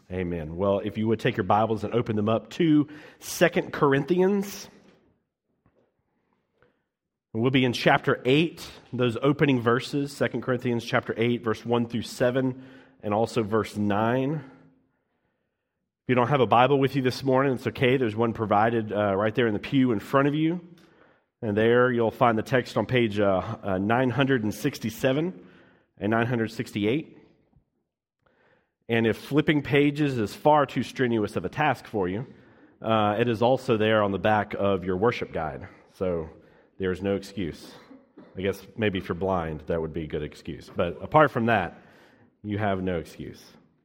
Amen. Well, if you would take your Bibles and open them up to 2 Corinthians. We'll be in chapter 8, those opening verses, 2 Corinthians chapter 8, verse 1 through 7, and also verse 9. If you don't have a Bible with you this morning, it's okay. There's one provided right there in the pew in front of you. And there you'll find the text on page 967 and 968. And if flipping pages is far too strenuous of a task for you, it is also there on the back of your worship guide. So there's no excuse. I guess maybe if you're blind, that would be a good excuse. But apart from that, you have no excuse.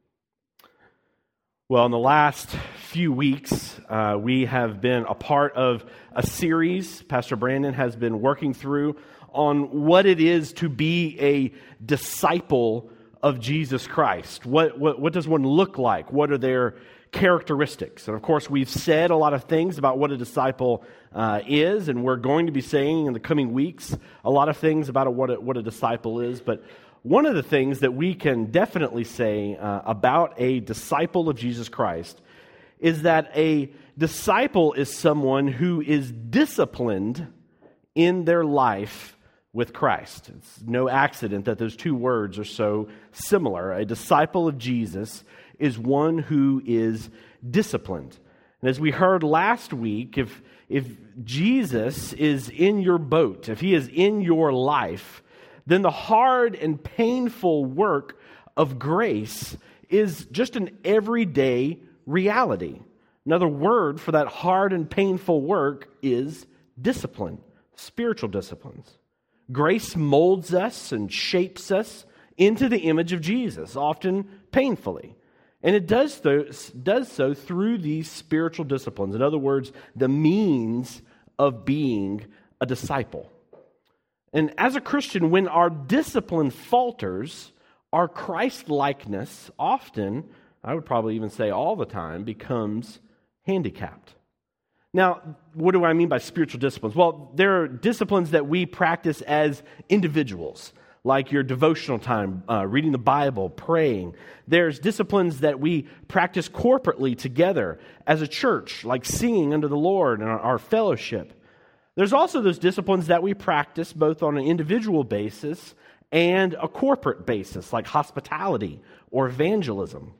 Well, in the last few weeks, we have been a part of a series Pastor Brandon has been working through on what it is to be a disciple of Jesus Christ. What does one look like? What are their characteristics? And of course, we've said a lot of things about what a disciple is, and we're going to be saying in the coming weeks a lot of things about what a disciple is. But one of the things that we can definitely say about a disciple of Jesus Christ is that a disciple is someone who is disciplined in their life with Christ. It's no accident that those two words are so similar. A disciple of Jesus is one who is disciplined. And as we heard last week, if Jesus is in your boat, if he is in your life, then the hard and painful work of grace is just an everyday reality. Another word for that hard and painful work is discipline, spiritual disciplines. Grace molds us and shapes us into the image of Jesus, often painfully. And it does so through these spiritual disciplines. In other words, the means of being a disciple. And as a Christian, when our discipline falters, our Christ-likeness often, I would probably even say all the time, becomes handicapped. Now, what do I mean by spiritual disciplines? Well, there are disciplines that we practice as individuals, like your devotional time, reading the Bible, praying. There's disciplines that we practice corporately together as a church, like singing unto the Lord and our fellowship. There's also those disciplines that we practice both on an individual basis and a corporate basis, like hospitality or evangelism.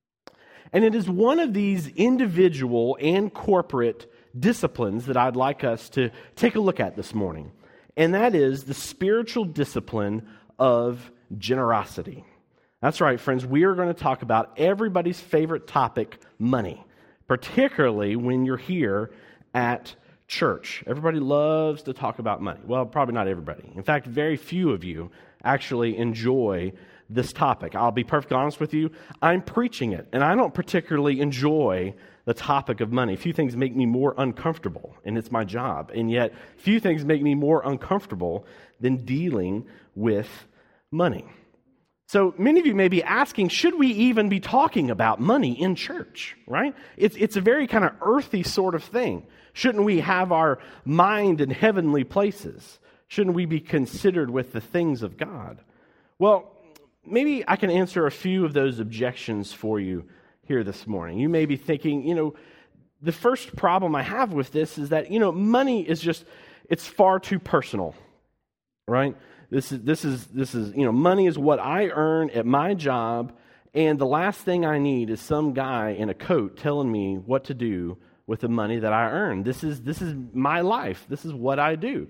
And it is one of these individual and corporate disciplines that I'd like us to take a look at this morning. And that is the spiritual discipline of generosity. That's right, friends. We are going to talk about everybody's favorite topic, money, particularly when you're here at church. Everybody loves to talk about money. Well, probably not everybody. In fact, very few of you actually enjoy this topic. I'll be perfectly honest with you. I'm preaching it, and I don't particularly enjoy the topic of money. Few things make me more uncomfortable, and it's my job. And yet, few things make me more uncomfortable than dealing with money. So many of you may be asking, should we even be talking about money in church, right? It's a very kind of earthy sort of thing. Shouldn't we have our mind in heavenly places? Shouldn't we be considered with the things of God? Well, maybe I can answer a few of those objections for you here this morning. You may be thinking, the first problem I have with this is that, money is it's far too personal, right? This is money is what I earn at my job, and the last thing I need is some guy in a coat telling me what to do with the money that I earn. This is my life. This is what I do.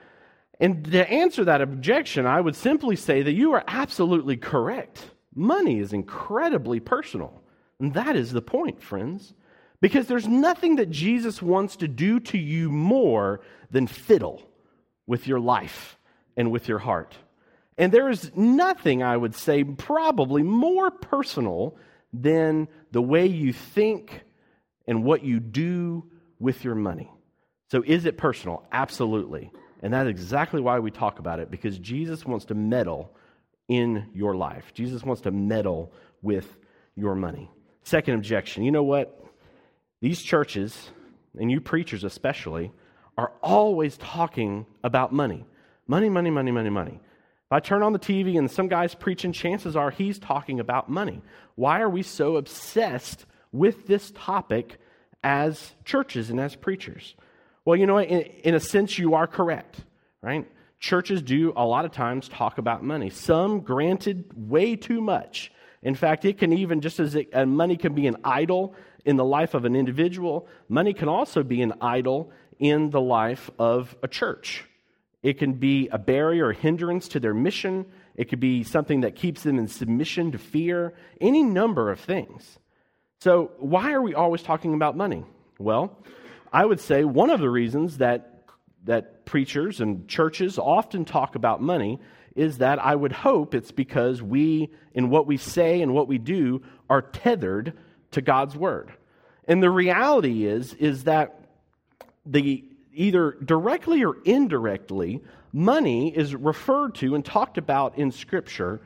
And to answer that objection, I would simply say that you are absolutely correct. Money is incredibly personal. And that is the point, friends. Because there's nothing that Jesus wants to do to you more than fiddle with your life and with your heart. And there is nothing, I would say, probably more personal than the way you think and what you do with your money. So is it personal? Absolutely. And that's exactly why we talk about it, because Jesus wants to meddle in your life. Jesus wants to meddle with your money. Second objection, you know what? These churches, and you preachers especially, are always talking about money. Money, money, money, money, money. If I turn on the TV and some guy's preaching, chances are he's talking about money. Why are we so obsessed with this topic as churches and as preachers? Well, you know what? In a sense, you are correct, right? Churches do a lot of times talk about money. Some, granted, way too much. In fact, it can even, just as money can be an idol in the life of an individual, money can also be an idol in the life of a church. It can be a barrier or hindrance to their mission. It could be something that keeps them in submission to fear, any number of things. So why are we always talking about money? Well, I would say one of the reasons that preachers and churches often talk about money is that I would hope it's because we, in what we say and what we do, are tethered to God's Word. And the reality is that either directly or indirectly, money is referred to and talked about in Scripture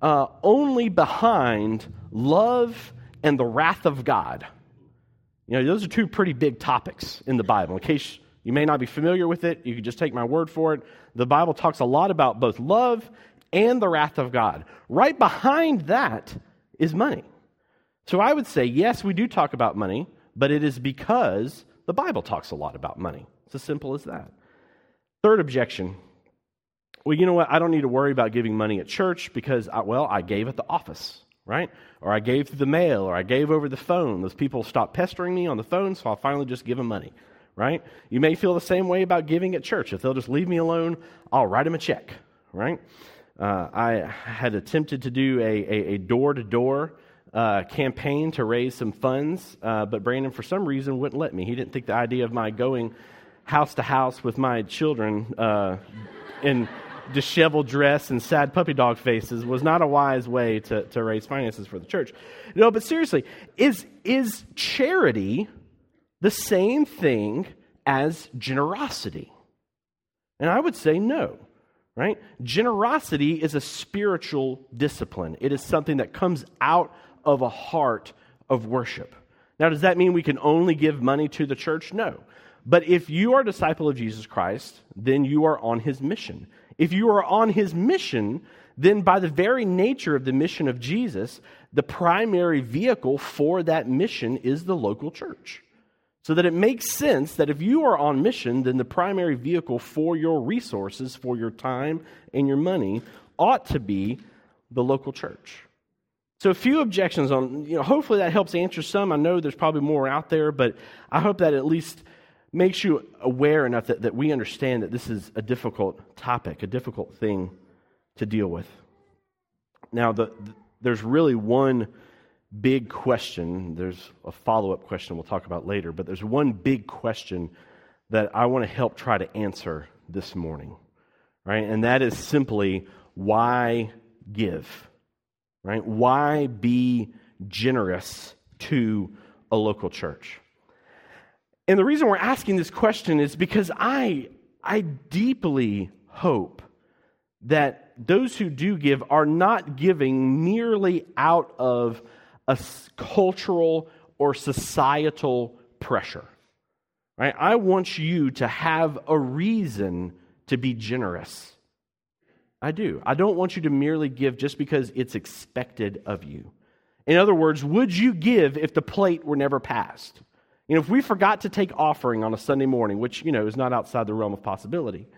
only behind love and the wrath of God. You know, those are two pretty big topics in the Bible. In case you may not be familiar with it, you can just take my word for it. The Bible talks a lot about both love and the wrath of God. Right behind that is money. So I would say, yes, we do talk about money, but it is because the Bible talks a lot about money. It's as simple as that. Third objection. Well, you know what? I don't need to worry about giving money at church because, I gave at the office, right? Or I gave through the mail, or I gave over the phone. Those people stopped pestering me on the phone, so I'll finally just give them money, right? You may feel the same way about giving at church. If they'll just leave me alone, I'll write them a check, right? I had attempted to do a door-to-door campaign to raise some funds, but Brandon, for some reason, wouldn't let me. He didn't think the idea of my going house to house with my children in disheveled dress and sad puppy dog faces was not a wise way to raise finances for the church. No, but seriously, is charity the same thing as generosity? And I would say no, right? Generosity is a spiritual discipline. It is something that comes out of a heart of worship. Now, does that mean we can only give money to the church? No. But if you are a disciple of Jesus Christ, then you are on His mission. If you are on His mission, then by the very nature of the mission of Jesus, the primary vehicle for that mission is the local church. So that it makes sense that if you are on mission, then the primary vehicle for your resources, for your time and your money, ought to be the local church. So a few objections on, hopefully that helps answer some. I know there's probably more out there, but I hope that at least makes you aware enough that we understand that this is a difficult topic, a difficult thing to deal with. Now, there's really one big question. There's a follow-up question we'll talk about later, but there's one big question that I want to help try to answer this morning, right? And that is simply, why give, right? Why be generous to a local church? And the reason we're asking this question is because I deeply hope that those who do give are not giving merely out of a cultural or societal pressure, right? I want you to have a reason to be generous. I do. I don't want you to merely give just because it's expected of you. In other words, would you give if the plate were never passed? If we forgot to take offering on a Sunday morning, which, is not outside the realm of possibility.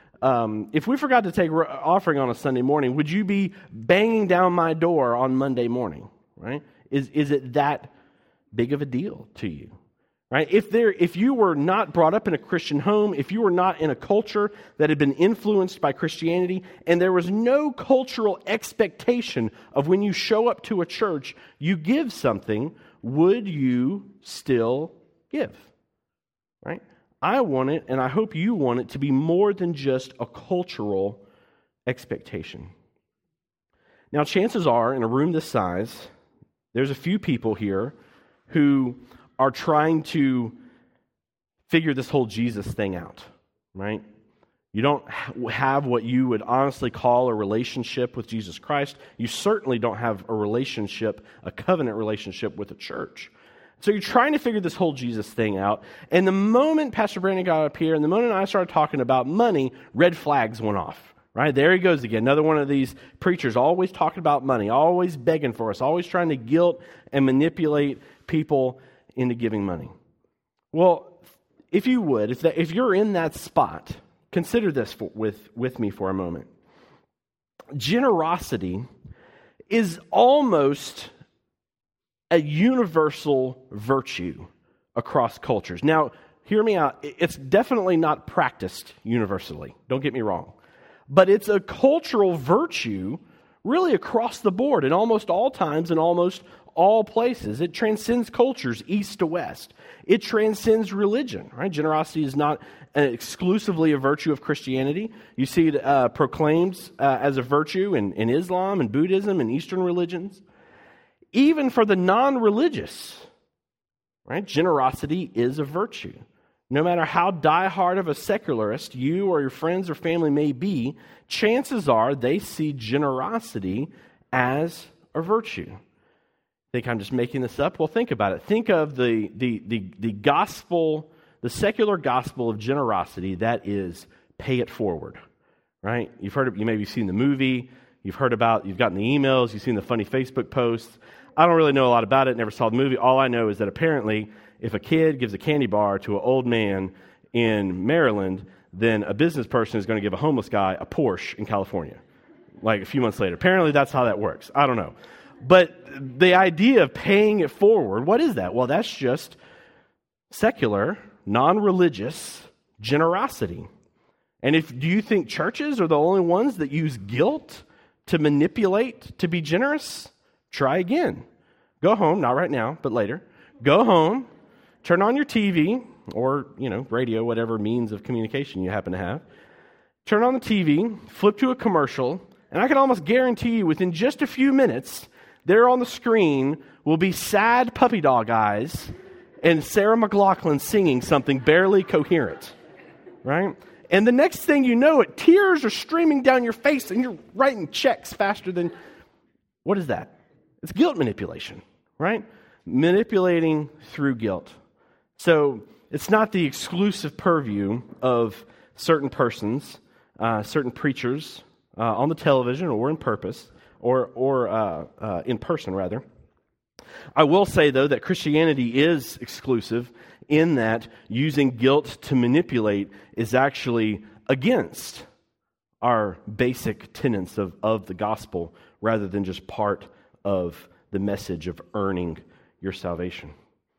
If we forgot to take offering on a Sunday morning, would you be banging down my door on Monday morning, right? Is it that big of a deal to you, right? If you were not brought up in a Christian home, if you were not in a culture that had been influenced by Christianity, and there was no cultural expectation of when you show up to a church, you give something, would you still give, right? I want it, and I hope you want it to be more than just a cultural expectation. Now, chances are, in a room this size, there's a few people here who are trying to figure this whole Jesus thing out, right? You don't have what you would honestly call a relationship with Jesus Christ. You certainly don't have a covenant relationship with the church. So you're trying to figure this whole Jesus thing out. And the moment Pastor Brandon got up here, and the moment I started talking about money, red flags went off, Right? There he goes again. Another one of these preachers always talking about money, always begging for us, always trying to guilt and manipulate people into giving money. Well, if you would, if you're in that spot, consider this with me for a moment. Generosity is almost a universal virtue across cultures. Now, hear me out. It's definitely not practiced universally. Don't get me wrong. But it's a cultural virtue really across the board in almost all times and almost all places. It transcends cultures east to west. It transcends religion, right? Generosity is not exclusively a virtue of Christianity. You see it proclaimed as a virtue in Islam and Buddhism and Eastern religions. Even for the non-religious, right? Generosity is a virtue. No matter how diehard of a secularist you or your friends or family may be, chances are they see generosity as a virtue. Think I'm just making this up? Well, think about it. Think of the gospel, the secular gospel of generosity that is pay it forward, right? You've heard of, you maybe seen the movie, you've gotten the emails, you've seen the funny Facebook posts. I don't really know a lot about it, never saw the movie. All I know is that apparently if a kid gives a candy bar to an old man in Maryland, then a business person is going to give a homeless guy a Porsche in California, like a few months later. Apparently that's how that works. I don't know. But the idea of paying it forward, what is that? Well, that's just secular, non-religious generosity. And do you think churches are the only ones that use guilt to manipulate to be generous? Try again. Go home, not right now, but later. Go home, turn on your TV or, radio, whatever means of communication you happen to have. Turn on the TV, flip to a commercial, and I can almost guarantee you within just a few minutes, there on the screen will be sad puppy dog eyes and Sarah McLachlan singing something barely coherent, right? And the next thing you know, tears are streaming down your face and you're writing checks faster than... What is that? It's guilt manipulation, right? Manipulating through guilt. So it's not the exclusive purview of certain persons, certain preachers on the television or in purpose, or in person rather. I will say though that Christianity is exclusive in that using guilt to manipulate is actually against our basic tenets of the gospel rather than just part of the message of earning your salvation.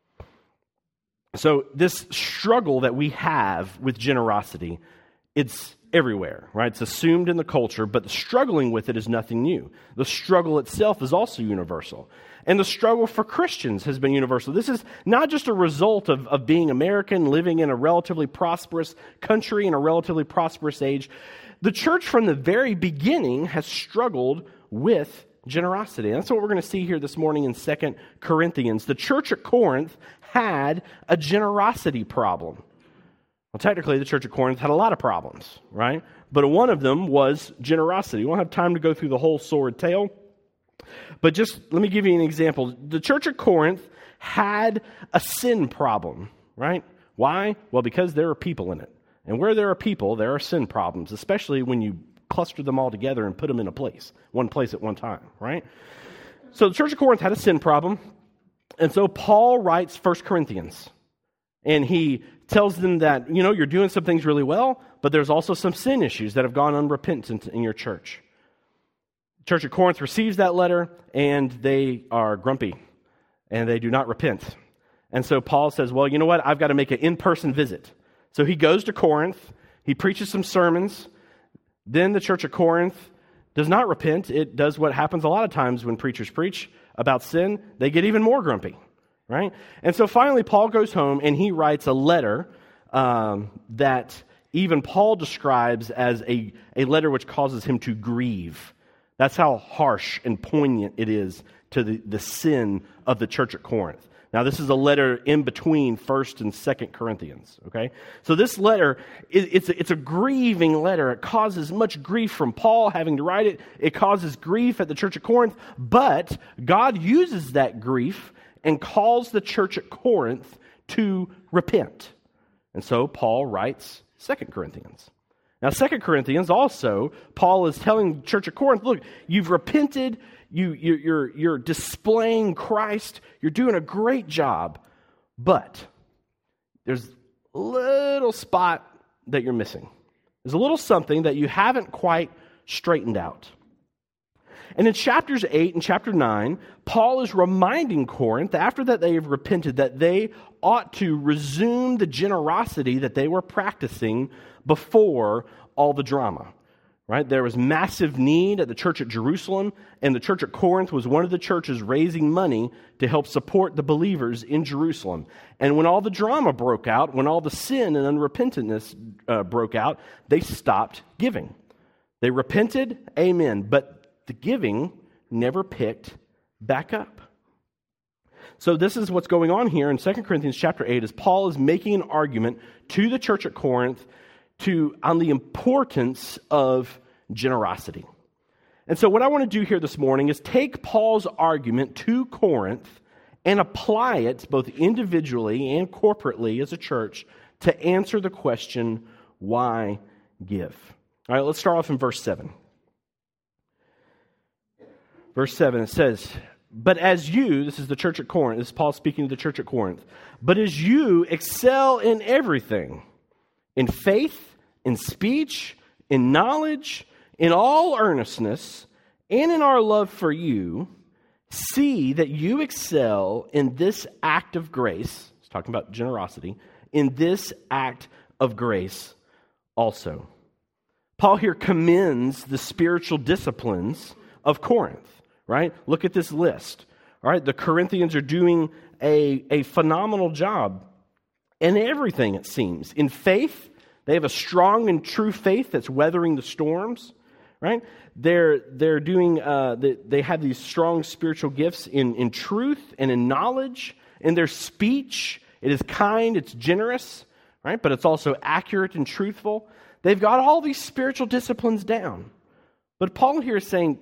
So this struggle that we have with generosity, it's everywhere, right? It's assumed in the culture, but struggling with it is nothing new. The struggle itself is also universal. And the struggle for Christians has been universal. This is not just a result of being American, living in a relatively prosperous country in a relatively prosperous age. The church from the very beginning has struggled with generosity. And that's what we're going to see here this morning in 2 Corinthians. The church at Corinth had a generosity problem. Well, technically, the church at Corinth had a lot of problems, right? But one of them was generosity. We won't have time to go through the whole sordid tale, but just let me give you an example. The church at Corinth had a sin problem, right? Why? Well, because there are people in it. And where there are people, there are sin problems, especially when you cluster them all together and put them in one place at one time, right? So the church of Corinth had a sin problem, and so Paul writes 1 Corinthians, and he tells them that, you're doing some things really well, but there's also some sin issues that have gone unrepentant in your church. The church of Corinth receives that letter, and they are grumpy, and they do not repent. And so Paul says, well, you know what? I've got to make an in-person visit. So he goes to Corinth, he preaches some sermons. Then the church of Corinth does not repent. It does what happens a lot of times when preachers preach about sin. They get even more grumpy, right? And so finally Paul goes home and he writes a letter that even Paul describes as a letter which causes him to grieve. That's how harsh and poignant it is to the sin of the church at Corinth. Now, this is a letter in between 1st and 2nd Corinthians, okay? So this letter, it's a grieving letter. It causes much grief from Paul having to write it. It causes grief at the church of Corinth, but God uses that grief and calls the church at Corinth to repent. And so Paul writes 2 Corinthians. Now, 2 Corinthians also, Paul is telling the church at Corinth, look, you've repented, you're displaying Christ, you're doing a great job, but there's a little spot that you're missing. There's a little something that you haven't quite straightened out. And in chapters 8 and chapter 9, Paul is reminding Corinth, after that they have repented, that they ought to resume the generosity that they were practicing before all the drama. Right? There was massive need at the church at Jerusalem, and the church at Corinth was one of the churches raising money to help support the believers in Jerusalem. And when all the drama broke out, when all the sin and unrepentantness broke out, they stopped giving. They repented, amen, but the giving never picked back up. So this is what's going on here in 2 Corinthians chapter 8, as Paul is making an argument to the church at Corinth on the importance of generosity. And so what I want to do here this morning is take Paul's argument to Corinth and apply it both individually and corporately as a church to answer the question, why give? All right, let's start off in verse 7. Verse 7, it says, but as you, this is the church at Corinth, this is Paul speaking to the church at Corinth, but as you excel in everything, in faith, in speech, in knowledge, in all earnestness, and in our love for you, see that you excel in this act of grace. He's talking about generosity. In this act of grace also. Paul here commends the spiritual disciplines of Corinth, right? Look at this list. All right, the Corinthians are doing a phenomenal job in everything, it seems. In faith, they have a strong and true faith that's weathering the storms, right? They're doing. They have these strong spiritual gifts in truth and in knowledge. In their speech, it is kind, it's generous, right? But it's also accurate and truthful. They've got all these spiritual disciplines down. But Paul here is saying,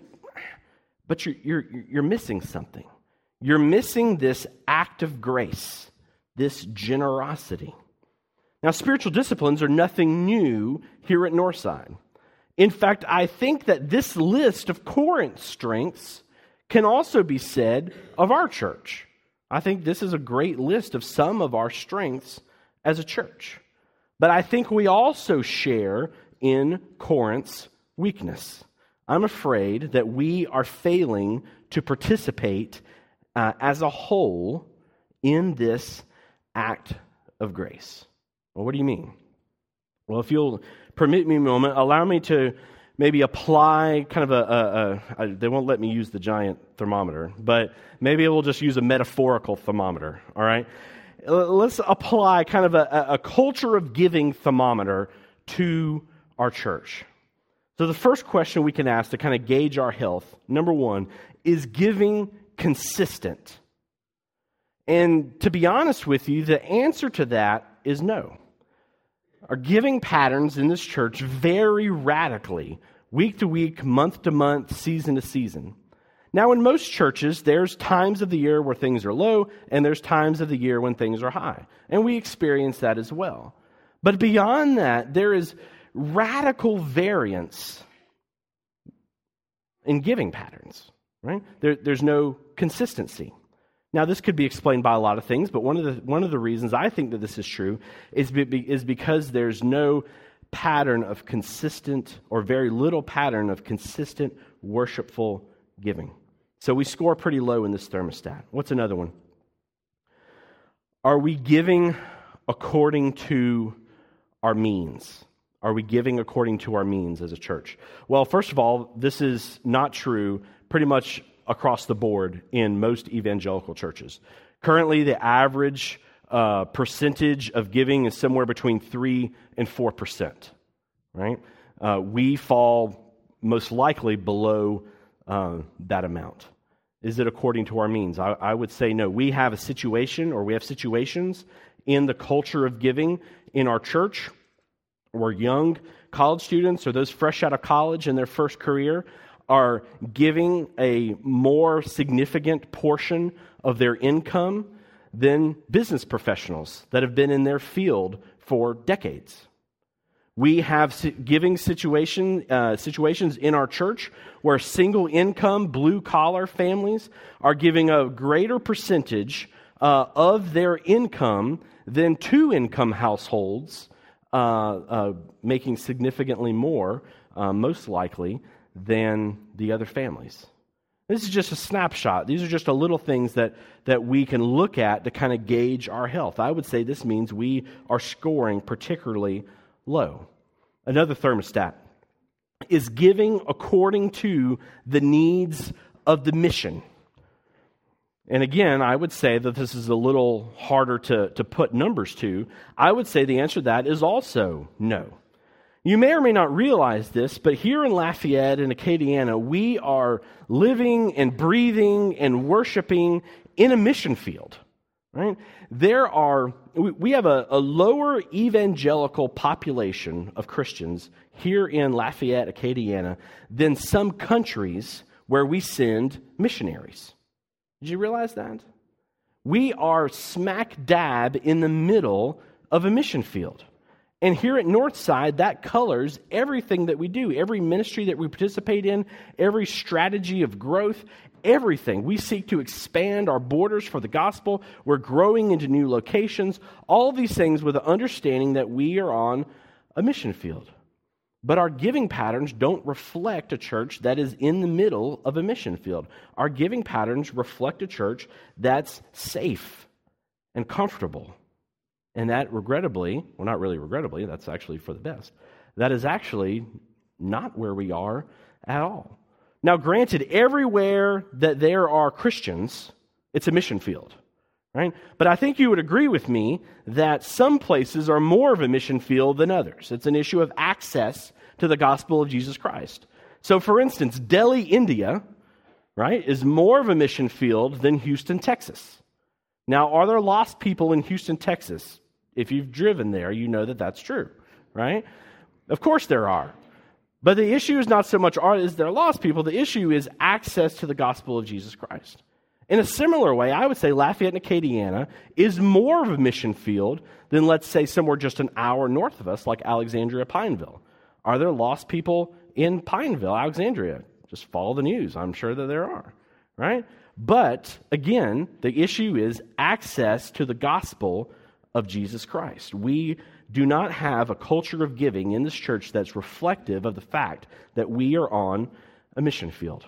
but you're missing something. You're missing this act of grace, this generosity. Now, spiritual disciplines are nothing new here at Northside. In fact, I think that this list of Corinth's strengths can also be said of our church. I think this is a great list of some of our strengths as a church. But I think we also share in Corinth's weakness. I'm afraid that we are failing to participate as a whole in this act of grace. Well, what do you mean? Well, if you'll permit me a moment, allow me to maybe apply kind of they won't let me use the giant thermometer, but maybe we'll just use a metaphorical thermometer, all right? Let's apply kind of a culture of giving thermometer to our church. So the first question we can ask to kind of gauge our health, number one, is giving consistent? And to be honest with you, the answer to that is no. Our giving patterns in this church vary radically, week to week, month to month, season to season. Now, in most churches, there's times of the year where things are low, and there's times of the year when things are high. And we experience that as well. But beyond that, there is radical variance in giving patterns, right? There's no consistency. Now, this could be explained by a lot of things, but one of the reasons I think that this is true is because there's no pattern of consistent, or very little pattern of consistent worshipful giving. So we score pretty low in this thermostat. What's another one? Are we giving according to our means? Are we giving according to our means as a church? Well, first of all, this is not true pretty much across the board in most evangelical churches. Currently, the average percentage of giving is somewhere between 3 and 4%, right? We fall most likely below that amount. Is it according to our means? I would say no. We have a situation, or we have situations in the culture of giving in our church where young college students or those fresh out of college in their first career are giving a more significant portion of their income than business professionals that have been in their field for decades. We have giving situations in our church where single income, blue collar families are giving a greater percentage of their income than two income households, making significantly more, most likely, than the other families. This is just a snapshot. These are just a little things that we can look at to kind of gauge our health. I would say this means we are scoring particularly low. Another thermostat is giving according to the needs of the mission. And again, I would say that this is a little harder to put numbers to. I would say the answer to that is also no. You may or may not realize this, but here in Lafayette and Acadiana, we are living and breathing and worshiping in a mission field. Right? We have a lower evangelical population of Christians here in Lafayette, Acadiana, than some countries where we send missionaries. Did you realize that? We are smack dab in the middle of a mission field. And here at Northside, that colors everything that we do, every ministry that we participate in, every strategy of growth, everything. We seek to expand our borders for the gospel. We're growing into new locations. All of these things with the understanding that we are on a mission field. But our giving patterns don't reflect a church that is in the middle of a mission field. Our giving patterns reflect a church that's safe and comfortable. And that regrettably, well, not really regrettably, that's actually for the best. That is actually not where we are at all. Now, granted, everywhere that there are Christians, it's a mission field, right? But I think you would agree with me that some places are more of a mission field than others. It's an issue of access to the gospel of Jesus Christ. So, for instance, Delhi, India, right, is more of a mission field than Houston, Texas. Now, are there lost people in Houston, Texas? If you've driven there, you know that that's true, right? Of course there are. But the issue is not so much is there lost people, the issue is access to the gospel of Jesus Christ. In a similar way, I would say Lafayette and Acadiana is more of a mission field than, let's say, somewhere just an hour north of us, like Alexandria, Pineville. Are there lost people in Pineville, Alexandria? Just follow the news. I'm sure that there are, right? But, again, the issue is access to the gospel of Jesus Christ. We do not have a culture of giving in this church that's reflective of the fact that we are on a mission field.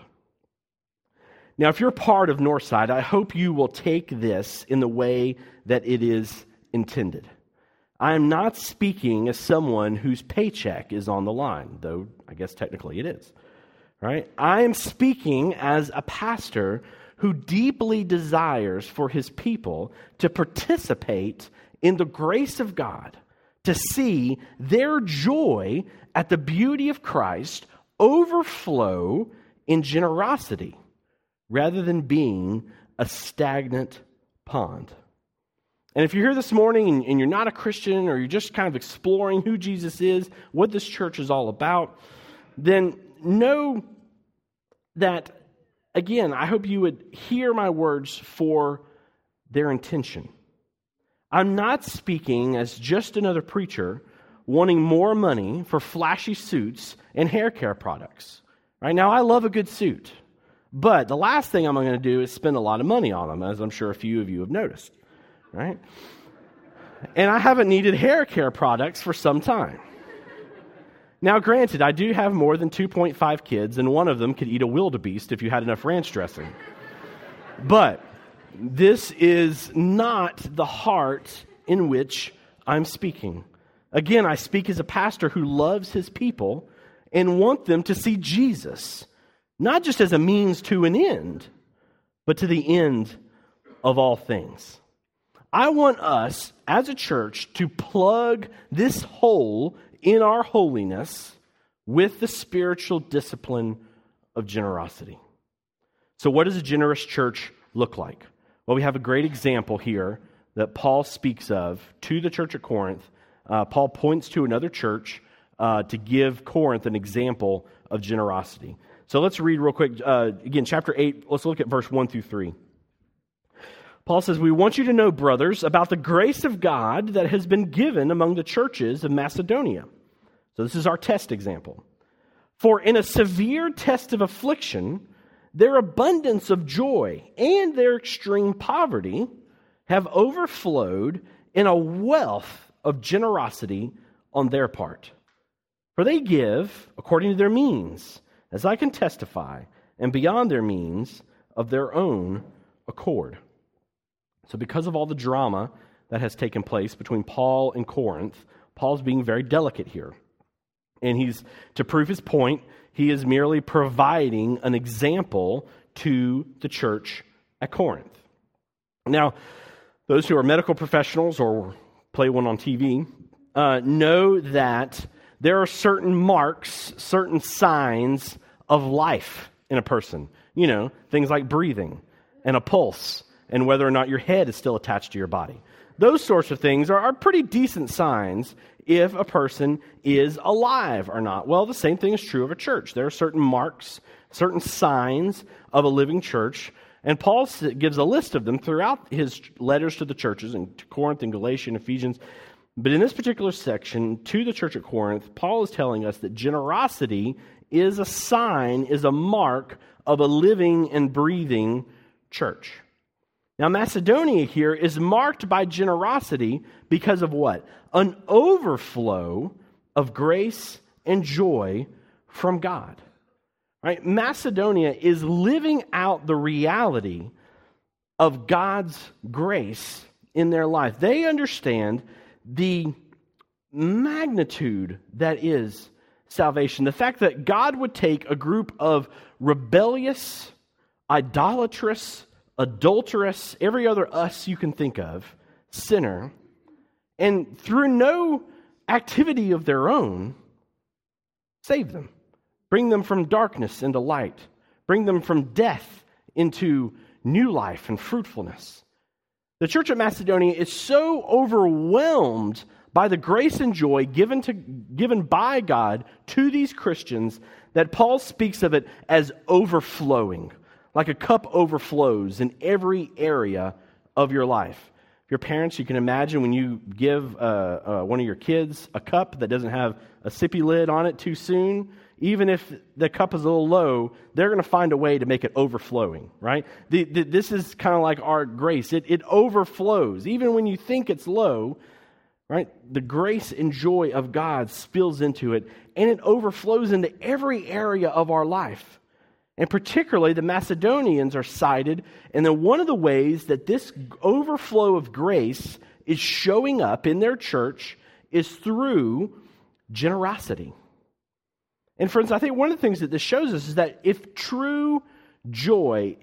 Now, if you're part of Northside, I hope you will take this in the way that it is intended. I am not speaking as someone whose paycheck is on the line, though I guess technically it is, right? I am speaking as a pastor who deeply desires for his people to participate in the grace of God, to see their joy at the beauty of Christ overflow in generosity rather than being a stagnant pond. And if you're here this morning and you're not a Christian, or you're just kind of exploring who Jesus is, what this church is all about, then know that, again, I hope you would hear my words for their intention. I'm not speaking as just another preacher wanting more money for flashy suits and hair care products. Right now, I love a good suit, but the last thing I'm going to do is spend a lot of money on them, as I'm sure a few of you have noticed. Right? And I haven't needed hair care products for some time. Now, granted, I do have more than 2.5 kids, and one of them could eat a wildebeest if you had enough ranch dressing. But this is not the heart in which I'm speaking. Again, I speak as a pastor who loves his people and want them to see Jesus, not just as a means to an end, but to the end of all things. I want us as a church to plug this hole in our holiness with the spiritual discipline of generosity. So what does a generous church look like? Well, we have a great example here that Paul speaks of to the church at Corinth. Paul points to another church to give Corinth an example of generosity. So let's read real quick. Again, chapter 8, let's look at verse 1 through 3. Paul says, "We want you to know, brothers, about the grace of God that has been given among the churches of Macedonia. So this is our test example. For in a severe test of affliction, their abundance of joy and their extreme poverty have overflowed in a wealth of generosity on their part. For they give according to their means, as I can testify, and beyond their means of their own accord. So because of all the drama that has taken place between Paul and Corinth, Paul's being very delicate here. And to prove his point, he is merely providing an example to the church at Corinth. Now, those who are medical professionals or play one on TV know that there are certain marks, certain signs of life in a person. You know, things like breathing and a pulse and whether or not your head is still attached to your body. Those sorts of things are pretty decent signs if a person is alive or not. Well, the same thing is true of a church. There are certain marks, certain signs of a living church, and Paul gives a list of them throughout his letters to the churches, in Corinth and Galatia and Ephesians. But in this particular section, to the church at Corinth, Paul is telling us that generosity is a sign, is a mark of a living and breathing church. Now, Macedonia here is marked by generosity because of what? An overflow of grace and joy from God. Right? Macedonia is living out the reality of God's grace in their life. They understand the magnitude that is salvation. The fact that God would take a group of rebellious, idolatrous, adulterous, every other us you can think of, sinner, and through no activity of their own, save them. Bring them from darkness into light. Bring them from death into new life and fruitfulness. The church of Macedonia is so overwhelmed by the grace and joy given by God to these Christians that Paul speaks of it as overflowing. Like a cup overflows in every area of your life. If you're parents, you can imagine when you give one of your kids a cup that doesn't have a sippy lid on it too soon, even if the cup is a little low, they're going to find a way to make it overflowing, right? This is kind of like our grace. It overflows. Even when you think it's low, right? The grace and joy of God spills into it, and it overflows into every area of our life. And particularly, the Macedonians are cited, and then one of the ways that this overflow of grace is showing up in their church is through generosity. And friends, I think one of the things that this shows us is that if the true joy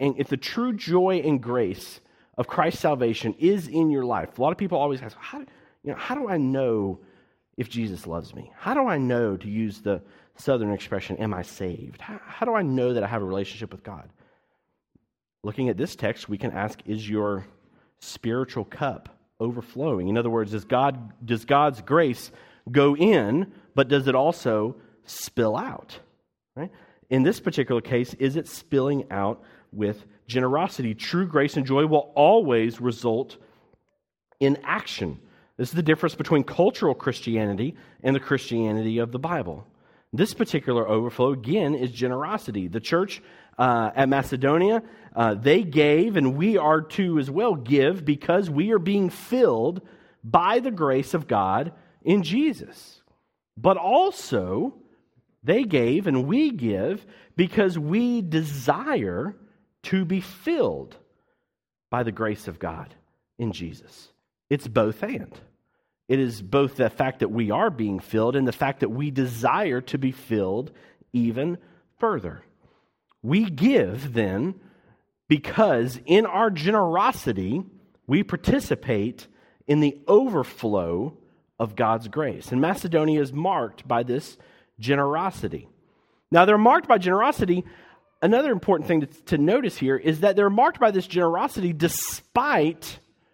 and grace of Christ's salvation is in your life, a lot of people always ask, how do I know if Jesus loves me? How do I know, to use the Southern expression, am I saved? How do I know that I have a relationship with God? Looking at this text, we can ask, is your spiritual cup overflowing? In other words, does God's grace go in, but does it also spill out? Right? In this particular case, is it spilling out with generosity? True grace and joy will always result in action. This is the difference between cultural Christianity and the Christianity of the Bible. This particular overflow, again, is generosity. The church at Macedonia, they gave, and we are to as well give, because we are being filled by the grace of God in Jesus. But also, they gave and we give because we desire to be filled by the grace of God in Jesus. It's both and. It is both the fact that we are being filled and the fact that we desire to be filled even further. We give then because in our generosity, we participate in the overflow of God's grace. And Macedonia is marked by this generosity. Now, they're marked by generosity. Another important thing to notice here is that they're marked by this generosity despite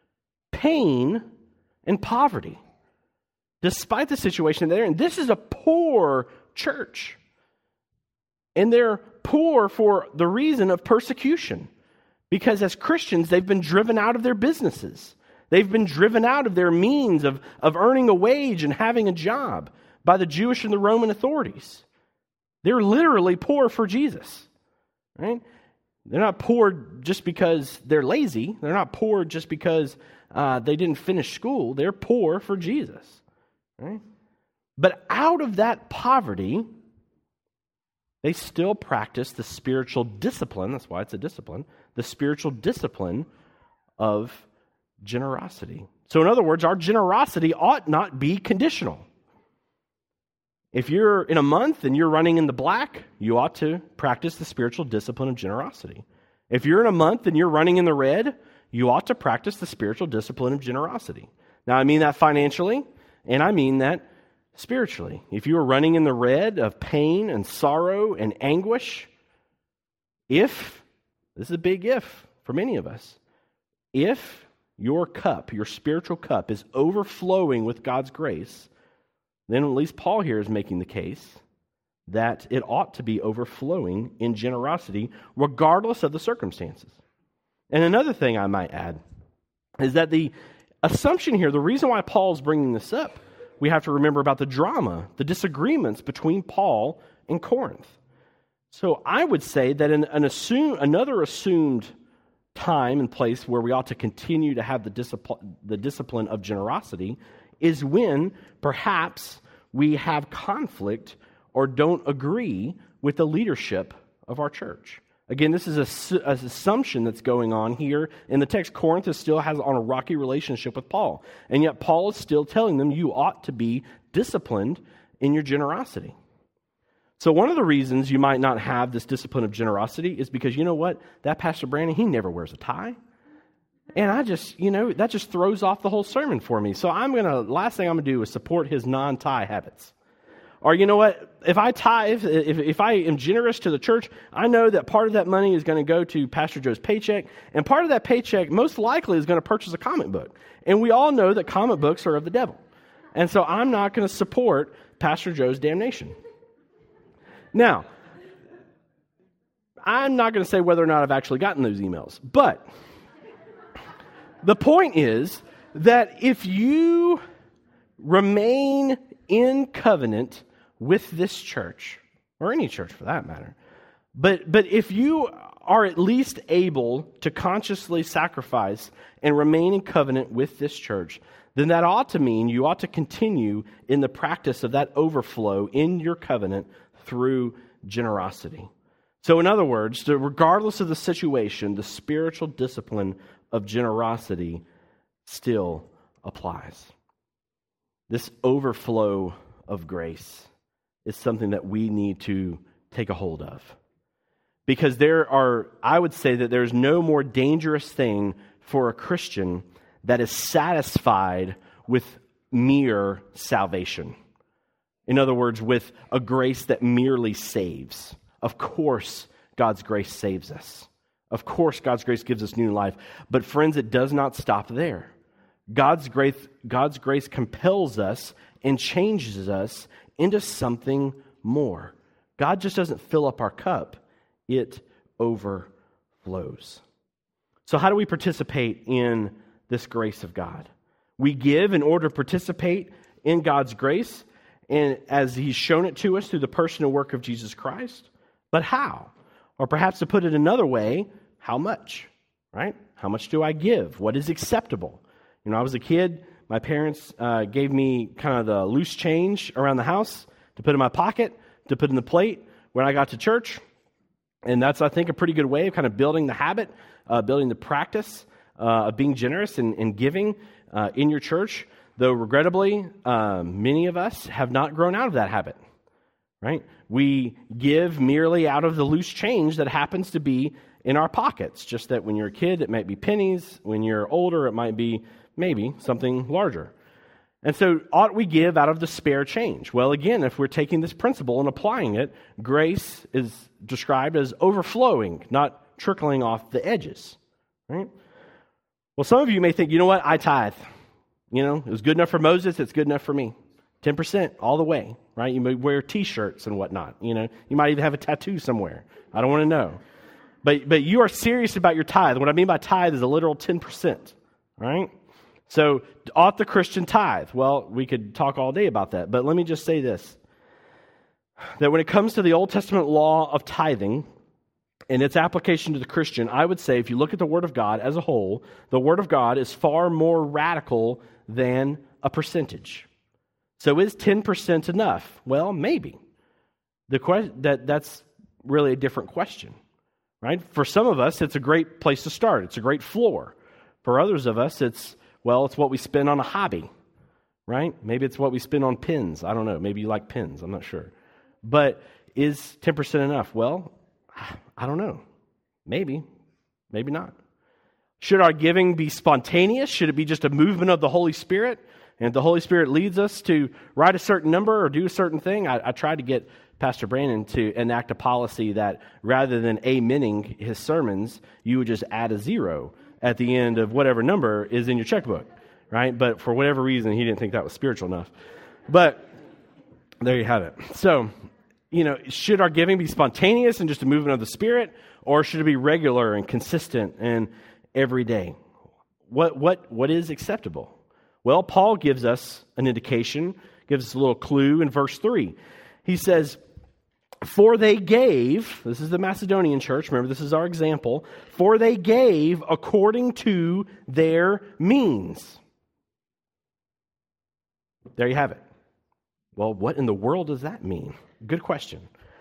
pain and poverty. Despite the situation they're in. This is a poor church. And they're poor for the reason of persecution. Because as Christians, they've been driven out of their businesses. They've been driven out of their means of earning a wage and having a job by the Jewish and the Roman authorities. They're literally poor for Jesus, right? They're not poor just because they're lazy. They're not poor just because they didn't finish school. They're poor for Jesus, right? But out of that poverty, they still practice the spiritual discipline. That's why it's a discipline. The spiritual discipline of generosity. So in other words, our generosity ought not be conditional. If you're in a month and you're running in the black, you ought to practice the spiritual discipline of generosity. If you're in a month and you're running in the red, you ought to practice the spiritual discipline of generosity. Now, I mean that financially, and I mean that spiritually. If you are running in the red of pain and sorrow and anguish, this is a big if for many of us, if your cup, your spiritual cup, is overflowing with God's grace, then at least Paul here is making the case that it ought to be overflowing in generosity regardless of the circumstances. And another thing I might add is that the assumption here, the reason why Paul's bringing this up, we have to remember about the drama, the disagreements between Paul and Corinth. So I would say that another assumed time and place where we ought to continue to have the discipline of generosity is when perhaps we have conflict or don't agree with the leadership of our church. Again, this is an assumption that's going on here in the text. Corinth still has on a rocky relationship with Paul, and yet Paul is still telling them you ought to be disciplined in your generosity. So one of the reasons you might not have this discipline of generosity is because, you know what, that Pastor Brandon, he never wears a tie. And that just throws off the whole sermon for me. So last thing I'm going to do is support his non-tie habits. Or you know what, if I tithe, if I am generous to the church, I know that part of that money is going to go to Pastor Joe's paycheck, and part of that paycheck most likely is going to purchase a comic book. And we all know that comic books are of the devil. And so I'm not going to support Pastor Joe's damnation. Now, I'm not going to say whether or not I've actually gotten those emails, but the point is that if you remain in covenant with this church, or any church for that matter, but if you are at least able to consciously sacrifice and remain in covenant with this church, then that ought to mean you ought to continue in the practice of that overflow in your covenant through generosity. So in other words, regardless of the situation, the spiritual discipline of generosity still applies. This overflow of grace is something that we need to take a hold of. Because I would say that there's no more dangerous thing for a Christian that is satisfied with mere salvation. In other words, with a grace that merely saves. Of course, God's grace saves us. Of course, God's grace gives us new life. But friends, it does not stop there. God's grace compels us and changes us into something more. God just doesn't fill up our cup. It overflows. So how do we participate in this grace of God? We give in order to participate in God's grace, and as He's shown it to us through the person and work of Jesus Christ. But how? Or perhaps to put it another way, how much? Right? How much do I give? What is acceptable? When I was a kid, my parents gave me kind of the loose change around the house to put in my pocket, to put in the plate when I got to church. And that's, I think, a pretty good way of kind of building the habit, building the practice of being generous and giving in your church. Though, regrettably, many of us have not grown out of that habit, right? We give merely out of the loose change that happens to be in our pockets. Just that when you're a kid, it might be pennies. When you're older, it might be maybe something larger. And so, ought we give out of the spare change? Well, again, if we're taking this principle and applying it, grace is described as overflowing, not trickling off the edges, right? Well, some of you may think, you know what, I tithe. You know, it was good enough for Moses, it's good enough for me. 10% all the way, right? You may wear T-shirts and whatnot. You know, you might even have a tattoo somewhere. I don't want to know. But you are serious about your tithe. What I mean by tithe is a literal 10%, right? So, ought the Christian tithe? Well, we could talk all day about that, but let me just say this, that when it comes to the Old Testament law of tithing and its application to the Christian, I would say if you look at the Word of God as a whole, the Word of God is far more radical than a percentage. So is 10% enough? Well, maybe. That's really a different question, right? For some of us, it's a great place to start. It's a great floor. For others of us, it's what we spend on a hobby, right? Maybe it's what we spend on pens. I don't know. Maybe you like pens. I'm not sure. But is 10% enough? Well, I don't know. Maybe. Maybe not. Should our giving be spontaneous? Should it be just a movement of the Holy Spirit? And if the Holy Spirit leads us to write a certain number or do a certain thing, I tried to get Pastor Brandon to enact a policy that rather than amening his sermons, you would just add a 0 at the end of whatever number is in your checkbook, right? But for whatever reason, he didn't think that was spiritual enough. But there you have it. So, should our giving be spontaneous and just a movement of the Spirit, or should it be regular and consistent and every day? What is acceptable? Well, Paul gives us an indication, gives us a little clue in verse 3. He says, for they gave, this is the Macedonian church, remember this is our example, for they gave according to their means. There you have it. Well, what in the world does that mean? Good question.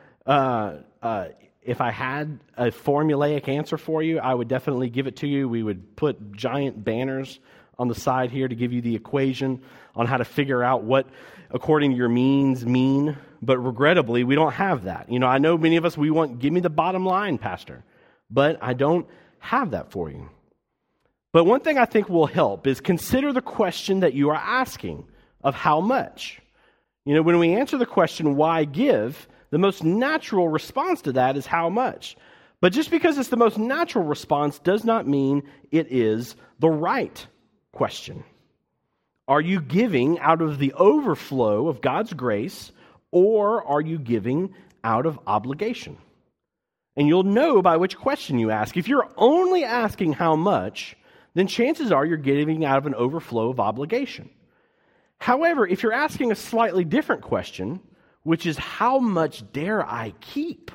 If I had a formulaic answer for you, I would definitely give it to you. We would put giant banners on the side here to give you the equation on how to figure out what according to your means mean. But regrettably, we don't have that. I know many of us, we want, give me the bottom line, Pastor. But I don't have that for you. But one thing I think will help is consider the question that you are asking of how much. When we answer the question, why give, the most natural response to that is how much. But just because it's the most natural response does not mean it is the right question. Are you giving out of the overflow of God's grace, or are you giving out of obligation? And you'll know by which question you ask. If you're only asking how much, then chances are you're giving out of an overflow of obligation. However, if you're asking a slightly different question, which is how much dare I keep?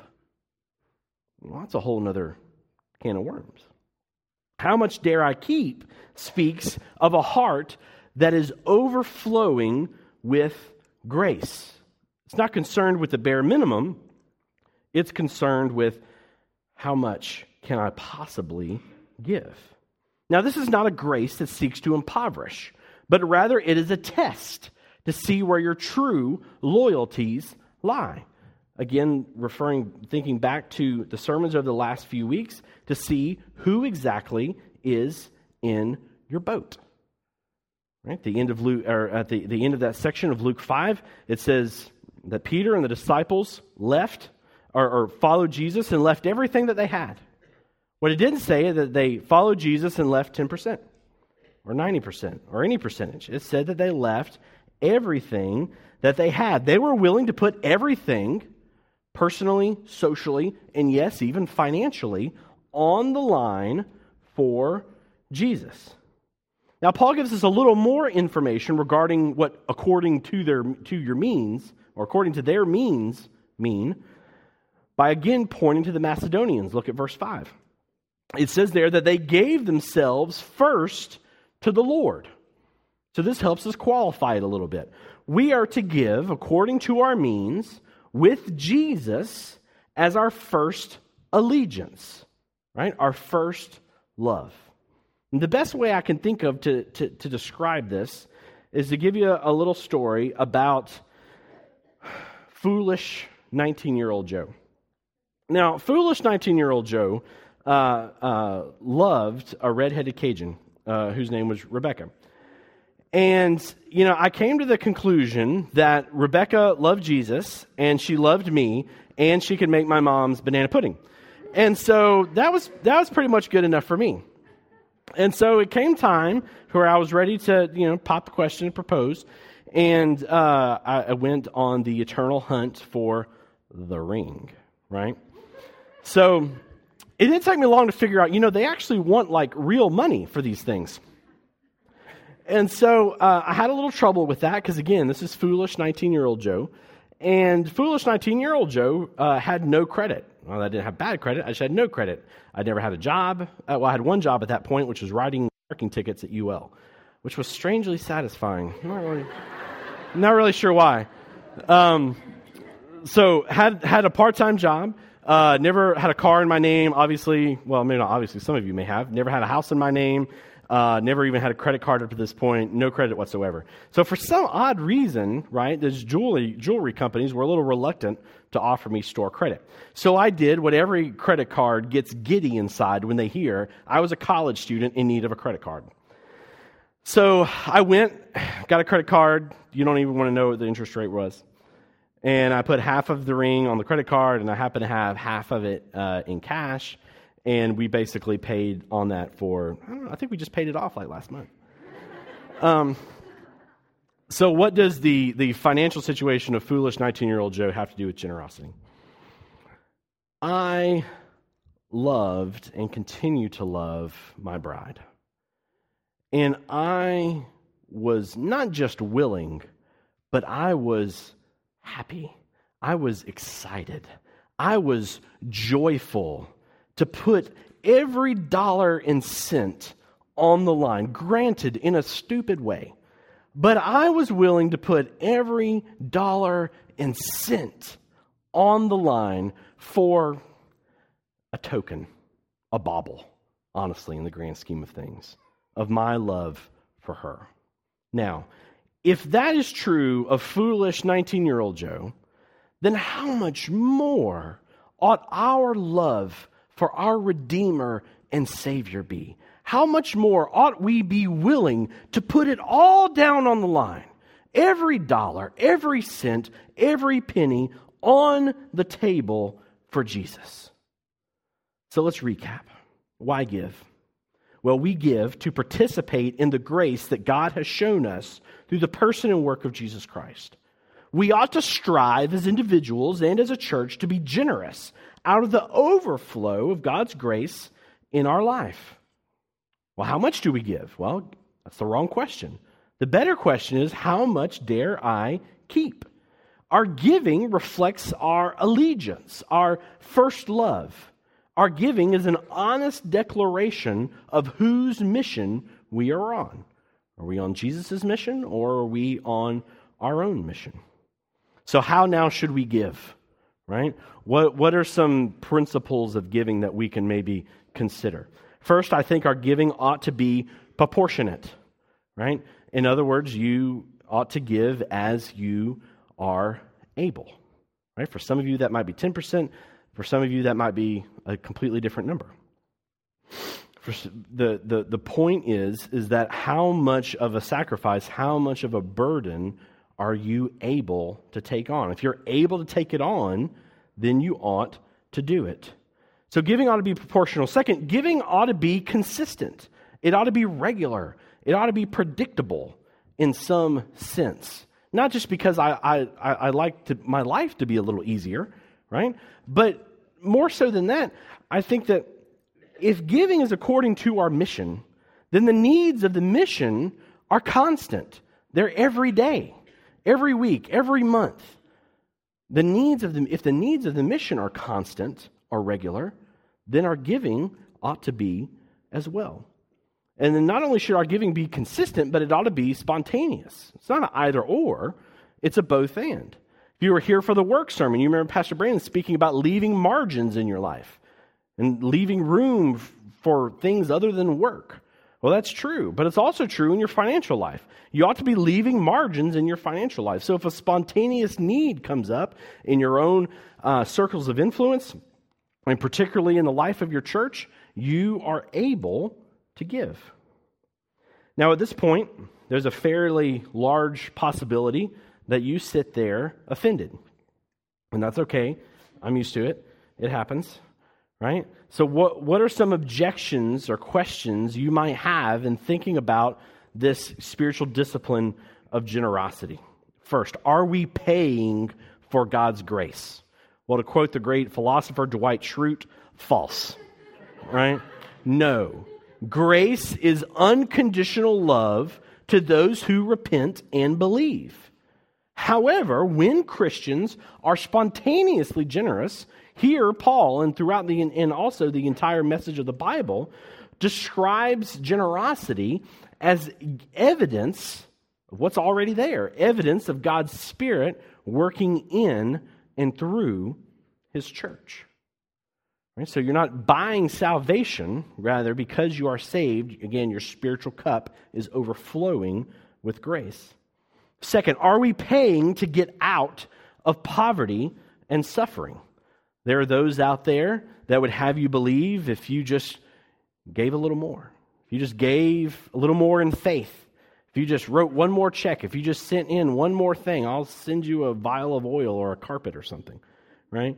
Well, that's a whole other can of worms. How much dare I keep speaks of a heart that is overflowing with grace. It's not concerned with the bare minimum. It's concerned with how much can I possibly give. Now, this is not a grace that seeks to impoverish, but rather it is a test to see where your true loyalties lie. Again, thinking back to the sermons over the last few weeks to see who exactly is in your boat. Right? At the end of the end of that section of Luke 5, it says that Peter and the disciples left or followed Jesus and left everything that they had. What it didn't say is that they followed Jesus and left 10% or 90% or any percentage. It said that they left everything that they had. They were willing to put everything, personally, socially, and yes, even financially, on the line for Jesus. Now, Paul gives us a little more information regarding what according to your means, or according to their means, mean, by again pointing to the Macedonians. Look at verse 5. It says there that they gave themselves first to the Lord. So this helps us qualify it a little bit. We are to give according to our means with Jesus as our first allegiance, right? Our first love. And the best way I can think of to describe this is to give you a little story about foolish 19-year-old Joe. Now, foolish 19-year-old Joe loved a redheaded Cajun whose name was Rebecca. And, I came to the conclusion that Rebecca loved Jesus, and she loved me, and she could make my mom's banana pudding. And so that was pretty much good enough for me. And so it came time where I was ready to, pop the question and propose. And I went on the eternal hunt for the ring, right? So it didn't take me long to figure out, they actually want like real money for these things. And so I had a little trouble with that because, again, this is foolish 19-year-old Joe. And foolish 19-year-old Joe had no credit. Well, I didn't have bad credit. I just had no credit. I never had a job. Well, I had one job at that point, which was writing parking tickets at UL, which was strangely satisfying. Not really sure why. So had a part-time job. Never had a car in my name, obviously. Well, maybe not obviously. Some of you may have. Never had a house in my name. Never even had a credit card up to this point. No credit whatsoever. So for some odd reason, right, those jewelry companies were a little reluctant to offer me store credit. So I did what every credit card gets giddy inside when they hear I was a college student in need of a credit card. So I went, got a credit card. You don't even want to know what the interest rate was. And I put half of the ring on the credit card, and I happen to have half of it in cash. And we basically paid on that for, I think we just paid it off like last month. So what does the financial situation of foolish 19-year-old Joe have to do with generosity? I loved and continue to love my bride. And I was not just willing, but I was happy. I was excited. I was joyful to put every dollar and cent on the line, granted in a stupid way. But I was willing to put every dollar and cent on the line for a token, a bauble, honestly, in the grand scheme of things, of my love for her. Now, if that is true of foolish 19-year-old Joe, then how much more ought our love for our Redeemer and Savior be? How much more ought we be willing to put it all down on the line? Every dollar, every cent, every penny on the table for Jesus. So let's recap. Why give? Well, we give to participate in the grace that God has shown us through the person and work of Jesus Christ. We ought to strive as individuals and as a church to be generous out of the overflow of God's grace in our life. Well, how much do we give? Well, that's the wrong question. The better question is, how much dare I keep? Our giving reflects our allegiance, our first love. Our giving is an honest declaration of whose mission we are on. Are we on Jesus' mission, or are we on our own mission? So how now should we give, right? What are some principles of giving that we can maybe consider? First, I think our giving ought to be proportionate, right? In other words, you ought to give as you are able, right? For some of you, that might be 10%. For some of you, that might be a completely different number. The point is that how much of a sacrifice, how much of a burden are you able to take on? If you're able to take it on, then you ought to do it. So giving ought to be proportional. Second, giving ought to be consistent. It ought to be regular. It ought to be predictable in some sense. Not just because I like my life to be a little easier, right? But more so than that, I think that if giving is according to our mission, then the needs of the mission are constant. They're every day, every week, every month. If the needs of the mission are constant or regular, then our giving ought to be as well. And then not only should our giving be consistent, but it ought to be spontaneous. It's not an either or, it's a both and. If you were here for the work sermon, you remember Pastor Brandon speaking about leaving margins in your life and leaving room for things other than work. Well, that's true, but it's also true in your financial life. You ought to be leaving margins in your financial life. So if a spontaneous need comes up in your own circles of influence, and particularly in the life of your church, you are able to give. Now, at this point, there's a fairly large possibility that you sit there offended. And that's okay. I'm used to it. It happens, right? So what are some objections or questions you might have in thinking about this spiritual discipline of generosity? First, are we paying for God's grace? Well, to quote the great philosopher Dwight Schrute, false, right? No. Grace is unconditional love to those who repent and believe. However, when Christians are spontaneously generous, here Paul, and throughout and also the entire message of the Bible, describes generosity as evidence of what's already there, evidence of God's Spirit working in and through His church. Right? So you're not buying salvation, rather, because you are saved, again, your spiritual cup is overflowing with grace. Second, are we paying to get out of poverty and suffering? There are those out there that would have you believe if you just gave a little more, if you just gave a little more in faith, if you just wrote one more check, if you just sent in one more thing, I'll send you a vial of oil or a carpet or something, right?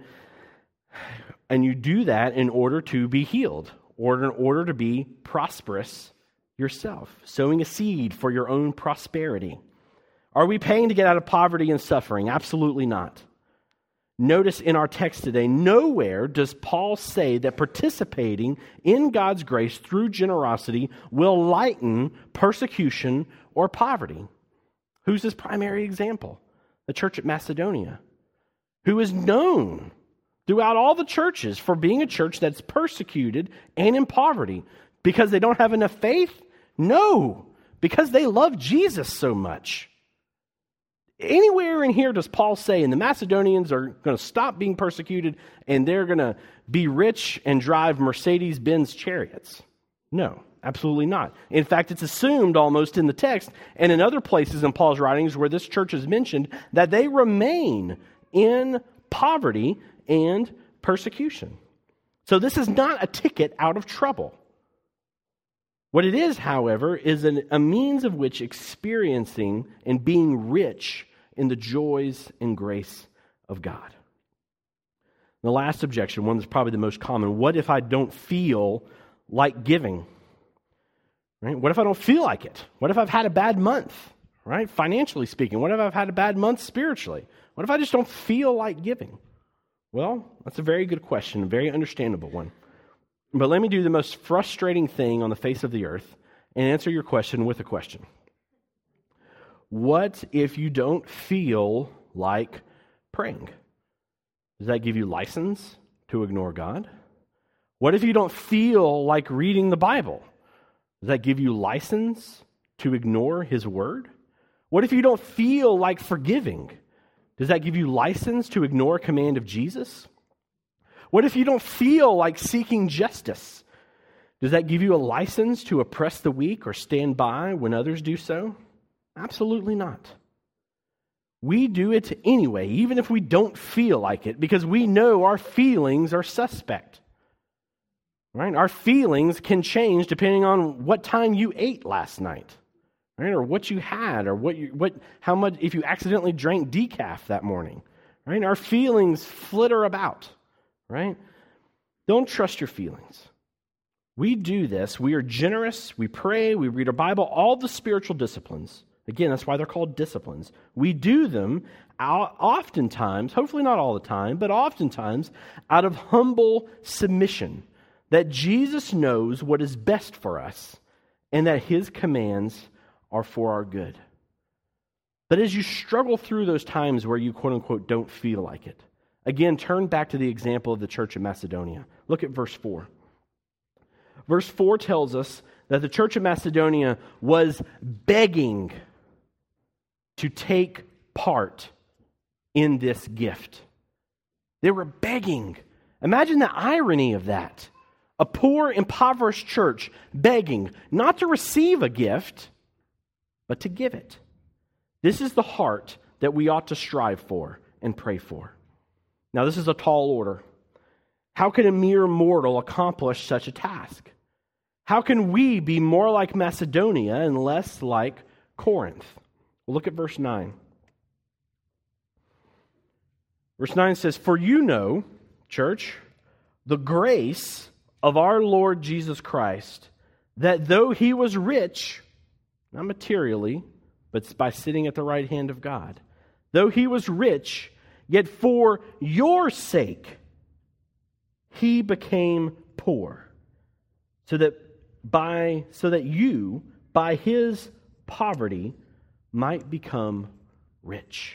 And you do that in order to be healed, or in order to be prosperous yourself, sowing a seed for your own prosperity. Are we paying to get out of poverty and suffering? Absolutely not. Notice in our text today, nowhere does Paul say that participating in God's grace through generosity will lighten persecution or poverty. Who's his primary example? The church at Macedonia, who is known throughout all the churches for being a church that's persecuted and in poverty. Because they don't have enough faith? No, because they love Jesus so much. Anywhere in here does Paul say, and the Macedonians are going to stop being persecuted and they're going to be rich and drive Mercedes-Benz chariots? No, absolutely not. In fact, it's assumed almost in the text and in other places in Paul's writings where this church is mentioned that they remain in poverty and persecution. So this is not a ticket out of trouble. What it is, however, is a means of which experiencing and being rich in the joys and grace of God. The last objection, one that's probably the most common, what if I don't feel like giving? Right? What if I don't feel like it? What if I've had a bad month? Right? Financially speaking, what if I've had a bad month spiritually? What if I just don't feel like giving? Well, that's a very good question, a very understandable one. But let me do the most frustrating thing on the face of the earth and answer your question with a question. What if you don't feel like praying? Does that give you license to ignore God? What if you don't feel like reading the Bible? Does that give you license to ignore His Word? What if you don't feel like forgiving? Does that give you license to ignore a command of Jesus? What if you don't feel like seeking justice? Does that give you a license to oppress the weak or stand by when others do so? Absolutely not. We do it anyway, even if we don't feel like it, because we know our feelings are suspect. Right? Our feelings can change depending on what time you ate last night, right? Or what you had, or how much if you accidentally drank decaf that morning. Right? Our feelings flitter about. Right? Don't trust your feelings. We do this. We are generous. We pray. We read our Bible. All the spiritual disciplines. Again, that's why they're called disciplines. We do them oftentimes, hopefully not all the time, but oftentimes out of humble submission that Jesus knows what is best for us and that His commands are for our good. But as you struggle through those times where you, quote unquote, don't feel like it, again, turn back to the example of the church of Macedonia. Look at verse 4. Verse 4 tells us that the church of Macedonia was begging to take part in this gift. They were begging. Imagine the irony of that. A poor, impoverished church begging not to receive a gift, but to give it. This is the heart that we ought to strive for and pray for. Now, this is a tall order. How can a mere mortal accomplish such a task? How can we be more like Macedonia and less like Corinth? Well, look at verse 9. Verse 9 says, "For you know, church, the grace of our Lord Jesus Christ, that though He was rich, not materially, but by sitting at the right hand of God, though He was rich, yet for your sake He became poor, so that you, by His poverty might become rich.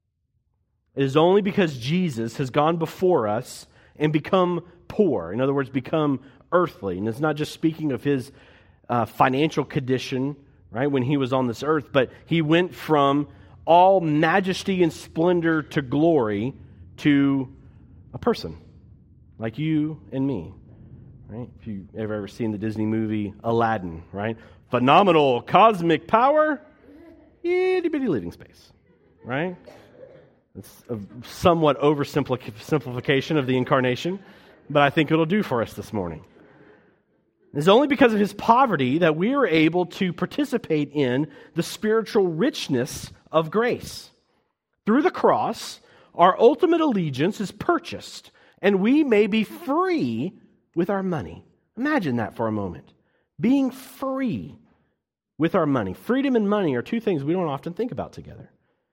It is only because Jesus has gone before us and become poor. In other words, become earthly. And it's not just speaking of his financial condition, right, when he was on this earth, but he went from all majesty and splendor to glory to a person like you and me, right? If you ever seen the Disney movie Aladdin, right? Phenomenal cosmic power, itty bitty living space, right? It's a somewhat oversimplification of the incarnation, but I think it'll do for us this morning. It's only because of his poverty that we are able to participate in the spiritual richness of grace. Through the cross, our ultimate allegiance is purchased, and we may be free with our money. Imagine that for a moment. Being free with our money. Freedom and money are two things we don't often think about together.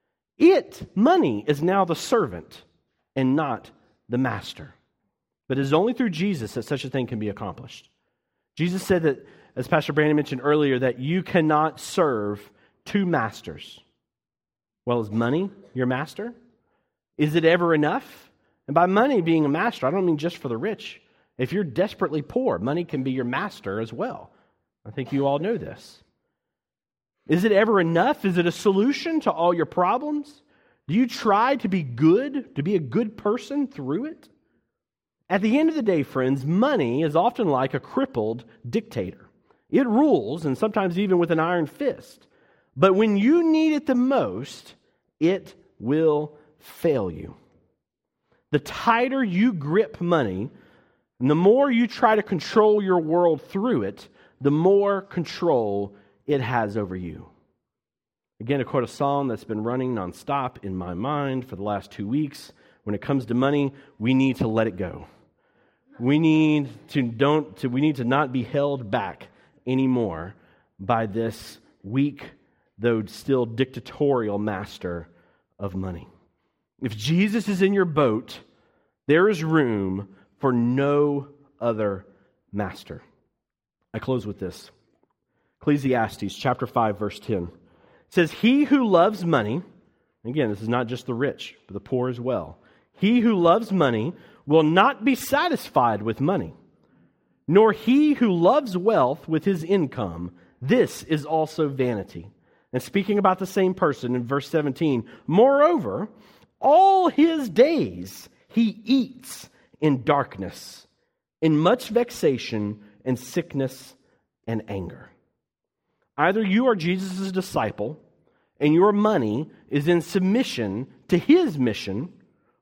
Money, is now the servant and not the master. But it is only through Jesus that such a thing can be accomplished. Jesus said that, as Pastor Brandon mentioned earlier, that you cannot serve two masters. Well, is money your master? Is it ever enough? And by money being a master, I don't mean just for the rich. If you're desperately poor, money can be your master as well. I think you all know this. Is it ever enough? Is it a solution to all your problems? Do you try to be good, to be a good person through it? At the end of the day, friends, money is often like a crippled dictator. It rules, and sometimes even with an iron fist. But when you need it the most, it will fail you. The tighter you grip money, and the more you try to control your world through it, the more control it has over you. Again, to quote a song that's been running nonstop in my mind for the last 2 weeks, when it comes to money, we need to let it go. We need to not be held back anymore by this weak, though still dictatorial master of money. If Jesus is in your boat, there is room for no other master. I close with this. Ecclesiastes chapter 5, verse 10. It says, "He who loves money," again, this is not just the rich, but the poor as well. "He who loves money will not be satisfied with money, nor he who loves wealth with his income. This is also vanity." And speaking about the same person in verse 17, "Moreover, all his days he eats in darkness, in much vexation and sickness and anger." Either you are Jesus' disciple and your money is in submission to his mission,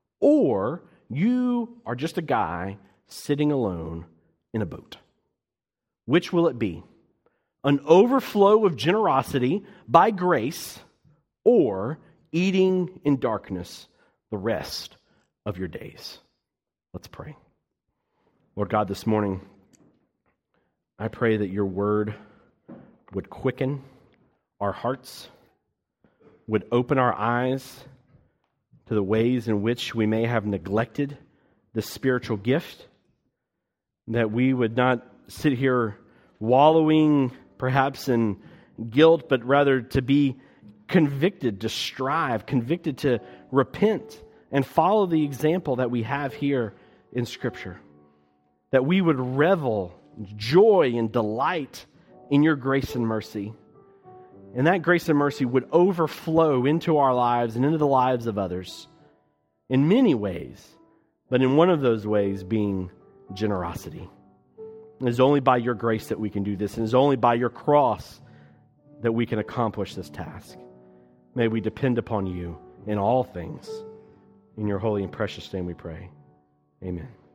or you are just a guy sitting alone in a boat. Which will it be? An overflow of generosity by grace, or eating in darkness the rest of your days? Let's pray. Lord God, this morning, I pray that your word would quicken our hearts, would open our eyes to the ways in which we may have neglected this spiritual gift, that we would not sit here wallowing perhaps in guilt, but rather to be convicted, to strive, convicted to repent and follow the example that we have here in Scripture. That we would revel, joy, and delight in your grace and mercy. And that grace and mercy would overflow into our lives and into the lives of others in many ways, but in one of those ways being generosity. It is only by your grace that we can do this, and it is only by your cross that we can accomplish this task. May we depend upon you in all things. In your holy and precious name we pray. Amen.